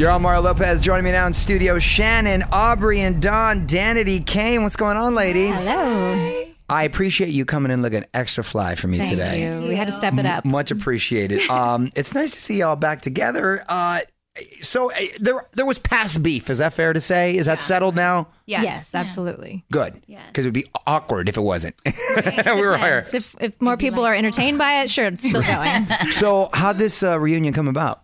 You're on Mario Lopez. Joining me now in studio, Shannon, Aubrey, and Dawn. Danity Kane. What's going on, ladies? Hello. I appreciate you coming in looking extra fly for me today. Thank you. We had to step it up. Much appreciated. It's nice to see y'all back together. So there was past beef. Is that fair to say? Is that settled now? Yes, absolutely. Good. Because it would be awkward if it wasn't. Right. We were here. If more people are entertained by it, sure, it's still going. So how'd this reunion come about?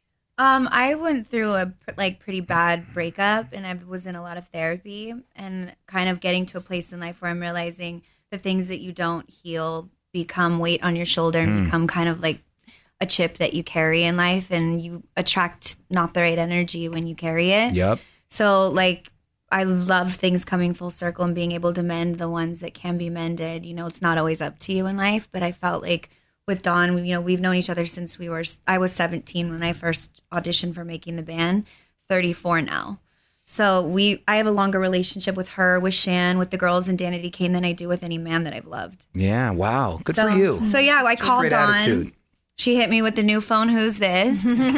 I went through a pretty bad breakup, and I was in a lot of therapy, and kind of getting to a place in life where I'm realizing the things that you don't heal become weight on your shoulder and become kind of like a chip that you carry in life, and you attract not the right energy when you carry it. Yep. So I love things coming full circle and being able to mend the ones that can be mended. You know, it's not always up to you in life, but I felt like with Dawn, we've known each other since I was 17 when I first auditioned for making the band, 34 now. So I have a longer relationship with her, with Shan, with the girls in Danity Kane than I do with any man that I've loved. Yeah, wow. Good for you. So yeah, I called great Dawn. attitude. She hit me with the new phone, who's this? I didn't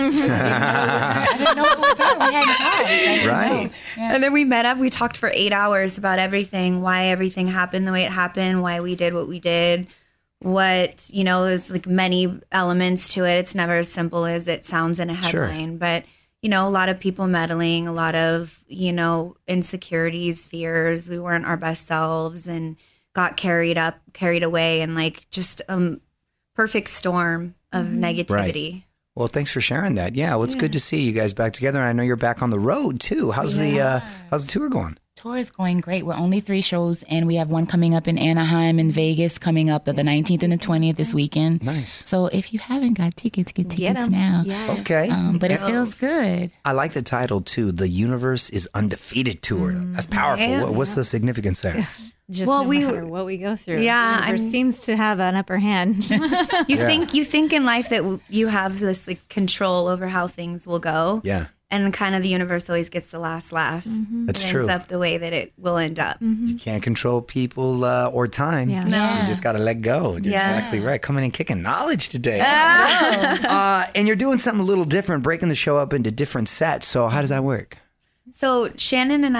know it was her. We hadn't talked. Right. And then we met up. We talked for 8 hours about everything, why everything happened the way it happened, why we did what we did. What, there's like many elements to it. It's never as simple as it sounds in a headline. Sure. But, a lot of people meddling, a lot of, insecurities, fears. We weren't our best selves and got carried away, and just a perfect storm of negativity. Right. Well, thanks for sharing that. Yeah, well, it's good to see you guys back together. And I know you're back on the road too. How's the tour going? Tour is going great. We're only 3 shows, and we have one coming up in Anaheim and Vegas coming up the 19th and the 20th this weekend. Nice. So if you haven't got tickets, get tickets now. Yes. Okay. But it feels good. I like the title too, The Universe is Undefeated Tour. That's powerful. Yeah. What's the significance there? Just no matter what we go through. Yeah, it seems to have an upper hand. You think in life that you have this control over how things will go. Yeah. And kind of the universe always gets the last laugh. That's it true. Ends up the way that it will end up. You can't control people or time. Yeah. No. So you just got to let go. You're exactly right. Coming in kicking knowledge today. And you're doing something a little different, breaking the show up into different sets. So how does that work? So Shannon and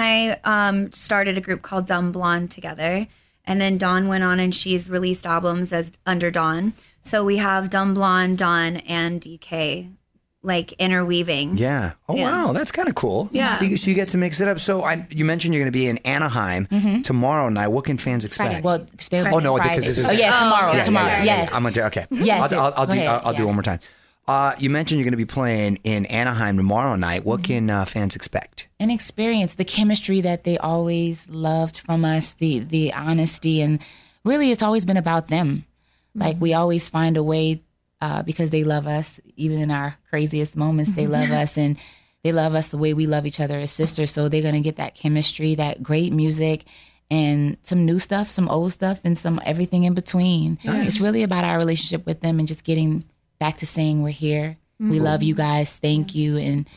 I started a group called Dumb Blonde together. And then Dawn went on and she's released albums as under Dawn. So we have Dumb Blonde, Dawn, and DK interweaving. Yeah. Oh, wow. That's kind of cool. Yeah. So you get to mix it up. So you mentioned you're going to be in Anaheim tomorrow night. What can fans expect? Well, because this is... tomorrow. Yeah, tomorrow. yeah. Yes. I'm going to... Okay. Yes. I'll do it one more time. You mentioned you're going to be playing in Anaheim tomorrow night. What can fans expect? An experience, the chemistry that they always loved from us, the honesty, and really it's always been about them. We always find a way because they love us, even in our craziest moments, they love us, and they love us the way we love each other as sisters. So they're going to get that chemistry, that great music, and some new stuff, some old stuff, and some everything in between. Nice. It's really about our relationship with them and just getting back to saying we're here. We love you guys. Thank you. And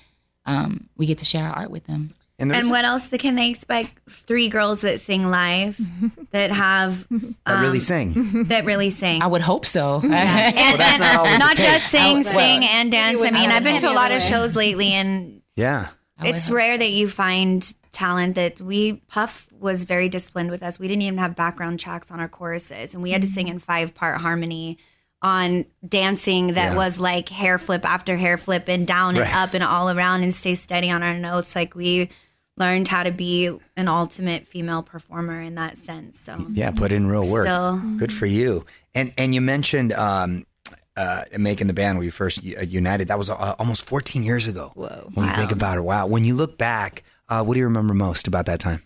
we get to share our art with them. And what else can they expect? 3 girls that sing live, that have... that really sing. That really sing. I would hope so. And not always not the case. just sing and dance. I mean, I've been to a lot of shows lately, and Yeah. it's rare that you find talent that Puff was very disciplined with us. We didn't even have background tracks on our choruses, and we had to sing in 5-part harmony on dancing that was like hair flip after hair flip and down and up and all around and stay steady on our notes. We learned how to be an ultimate female performer in that sense. So Yeah, put in real work. Good for you. And you mentioned making the band when you first united. That was almost 14 years ago. Whoa. When you think about it. Wow. When you look back, what do you remember most about that time?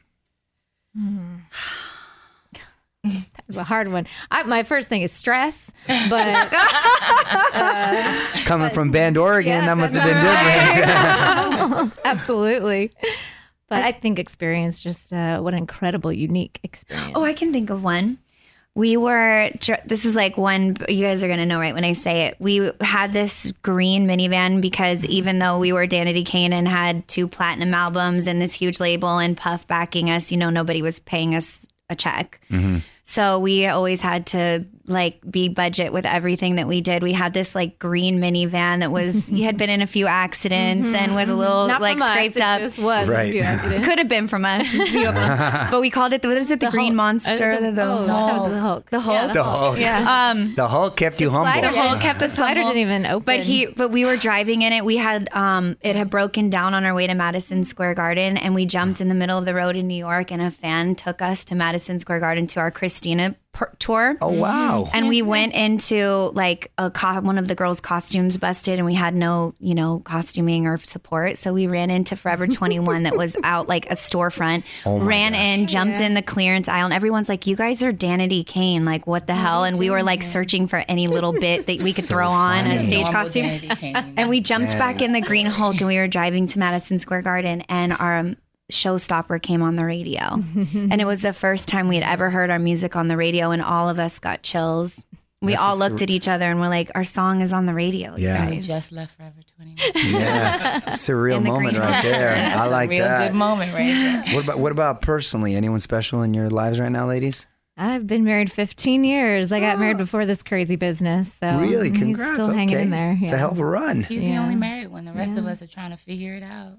That's a hard one. My first thing is stress, but Coming from Bend, Oregon, that must have been different. absolutely. But I think experience, just what an incredible, unique experience. Oh, I can think of one. This is one, you guys are going to know right when I say it. We had this green minivan because even though we were Danity Kane and had 2 platinum albums and this huge label and Puff backing us, nobody was paying us a check. So we always had to like be budget with everything that we did. We had this like green minivan that was, you had been in a few accidents and was a little Not like from us, scraped it up. just was. Right. A few accidents. Could have been from us. But we called it, what is it? The Green Hulk. Monster? That was the Hulk. The Hulk? Yeah, The Hulk. Yeah. The Hulk kept you humble. slider. The Hulk kept The us slider humble. didn't even open. But we were driving in it. We had it had broken down on our way to Madison Square Garden, and we jumped in the middle of the road in New York, and a fan took us to Madison Square Garden to our Christina tour. Oh, wow. And we went into like one of the girls' costumes busted, and we had no, costuming or support. So we ran into Forever 21 that was out like a storefront. Ran in, jumped in the clearance aisle, and everyone's like, "You guys are Danity Kane, like what the hell?" And we were like searching for any little bit that we could throw on a stage costume. And we jumped back in the Green Hulk, and we were driving to Madison Square Garden, and our showstopper came on the radio. And it was the first time we had ever heard our music on the radio, and all of us got chills. We all looked at each other and we're like, our song is on the radio. Yeah. We just left Forever 21. Yeah. It's a real In the moment Green right there. I like Real that. good moment right there. What about personally? Anyone special in your lives right now, ladies? I've been married 15 years. I got married before this crazy business. So Really? he's Congrats. Still hanging Okay. in there. It's a hell of a run. She's the only married one. The rest of us are trying to figure it out.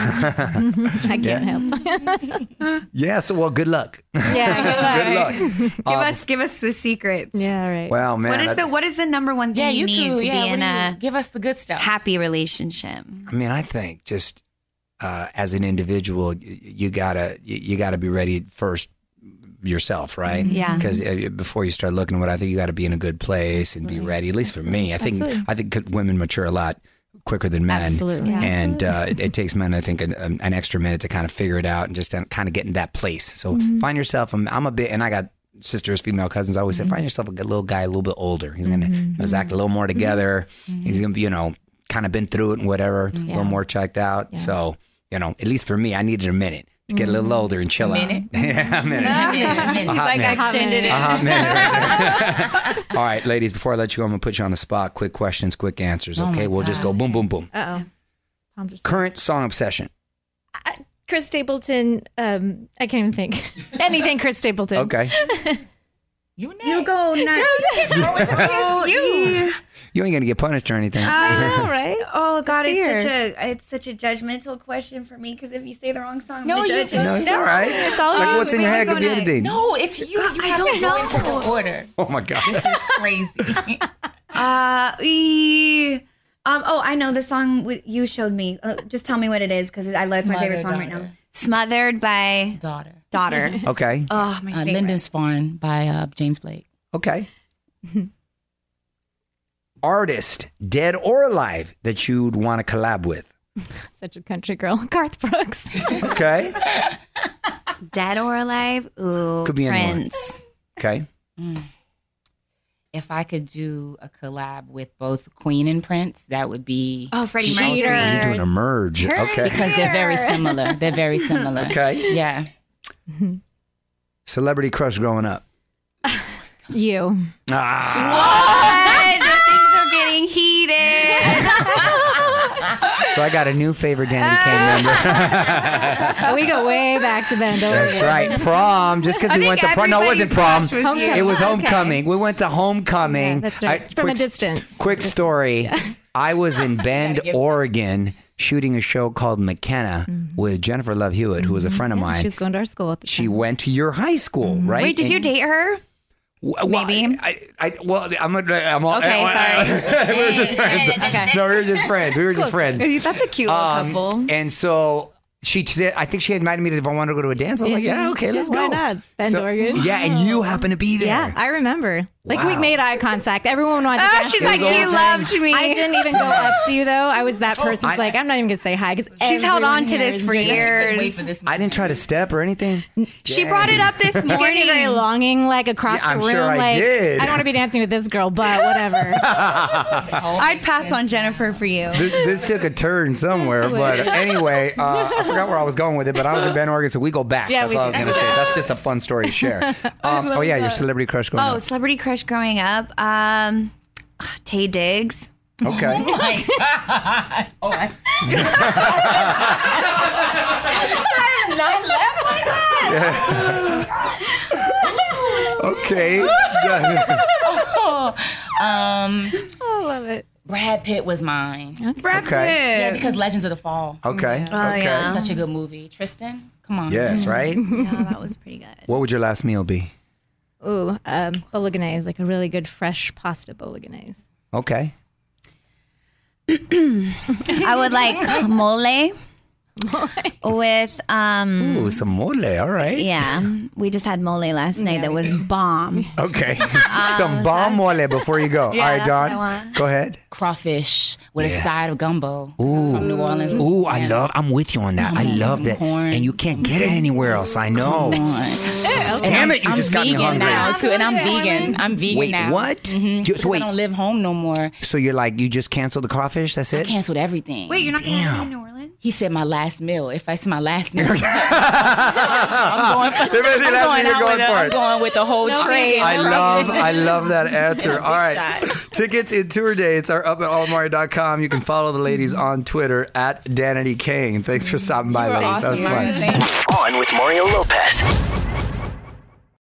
I can't help. Yeah, so well, good luck. Yeah, Good luck. Give us the secrets. Yeah, right. Wow, man. What is the number one thing Yeah, you you need too. to be in a give us the good stuff. happy relationship? I mean, I think just as an individual, you gotta be ready first yourself, right? Yeah. Because before you start looking at what I think you got to be in a good place and be ready. At least for me, I think women mature a lot quicker than men. Absolutely. Yeah. And it takes men, I think, an extra minute to kind of figure it out and just kind of get in that place. So find yourself. I'm a bit, and I got sisters, female cousins. I always say, find yourself a little guy, a little bit older. He's gonna act a little more together. He's gonna be, kind of been through it and whatever, a little more checked out. Yeah. So, at least for me, I needed a minute to get a little older and chill out. Yeah, a minute. He's like, I extended it. A hot minute right there. All right, ladies, before I let you go, I'm going to put you on the spot. Quick questions, quick answers, okay? We'll just go boom, boom, boom. Uh-oh. Current song obsession. Chris Stapleton. I can't even think. Anything Chris Stapleton. Okay. You go next. You ain't going to get punished or anything. I know, right? Oh God, Fear. it's such a judgmental question for me because if you say the wrong song, I'm No, gonna you judge you. don't. No, it's all right. It's all Like, you. what's in your head could be next. anything. No, it's you. You I have don't to go into know. the order. Oh, my God. This is crazy. Oh, I know the song you showed me. Just tell me what it is because I love my favorite song right now. Smothered by Daughter. Okay. Oh, my favorite. Lindensfarne by James Blake. Okay. Artist, dead or alive, that you'd want to collab with. Such a country girl. Garth Brooks. Okay. Dead or alive? Ooh, Could be anyone. Prince. Okay. If I could do a collab with both Queen and Prince, that would be Oh, Freddie Cheater. Mercury. You're doing a merge. Okay. because they're very similar. They're very similar. Okay. Yeah. Celebrity crush growing up. You. What? Things are getting heated. So I got a new favorite Danny Kane member. We go way back to Bend, Oregon. That's right. Prom. Just because we went to prom. No, it wasn't prom. It was homecoming. We went to homecoming. Yeah, that's right. From a distance. Quick story. I was in Bend, Oregon, shooting a show called McKenna with Jennifer Love Hewitt, who was a friend of mine. She was going to our school at the She time. went to your high school, right? Wait, did you date her? Maybe. I'm Okay, sorry. we were just friends. Okay. No, we were just friends. We were just friends. That's a cute little couple. And so she said, I think she had invited me to if I wanted to go to a dance. I was like, yeah, okay, let's why go. not? Bend, Oregon. Yeah, and you happened to be there. Yeah, I remember. Like, we Wow. made eye contact. Everyone wanted to dance. She's to like, me. he loved me. I didn't even go up to you, though. I was that person who's like, I'm not even going to say hi. Because She's held on to this for Wait years. for this I didn't try to step or anything. She brought it up this You're getting very morning. longing, like, across Yeah, I'm the room. sure I like, did. I don't want to be dancing with this girl, but whatever. I'd pass on Jennifer for you. This took a turn somewhere, but anyway, I forgot where I was going with it, but I was in Bend, Oregon, so we go back. Yeah, That's we all I was do. going to say. That's just a fun story to share. Oh, yeah, your celebrity crush growing Oh, up. celebrity crush growing up. Tay Diggs. Okay. Okay. I love it. Brad Pitt was mine. Brad Okay. Pitt. Yeah, because Legends of the Fall. Okay. Oh, Okay. yeah. Such a good movie. Tristan, come on. Yes, right? Yeah, that was pretty good. What would your last meal be? Ooh, bolognese, like a really good fresh pasta bolognese. Okay. I would like mole with Ooh, some mole. All right. yeah. We just had mole last night that was bomb. Okay. Some bomb mole before you go. All right, that's what I Dawn. want. Go ahead. Crawfish with Yeah. a side of gumbo Ooh. from New Orleans. Ooh, I'm with you on that. I love that. Corn. And you can't get it anywhere else. I know. Come on. Damn it, you I'm just got me vegan hungry. now too, and I'm vegan. I'm vegan Wait, now. what? Because Wait, I don't live home no more. so you're like, you just canceled the crawfish? That's it? Canceled everything. Wait, you're not going to Damn. live in New Orleans? He said my last meal. If I see my last meal, I'm going You're going with the whole tray. I love that answer. All right. shot. Tickets and tour dates are up at allmari.com. You can follow the ladies on Twitter at Danity Kane. Thanks for stopping by, ladies. That was fun. Thank you. On with Mario Lopez.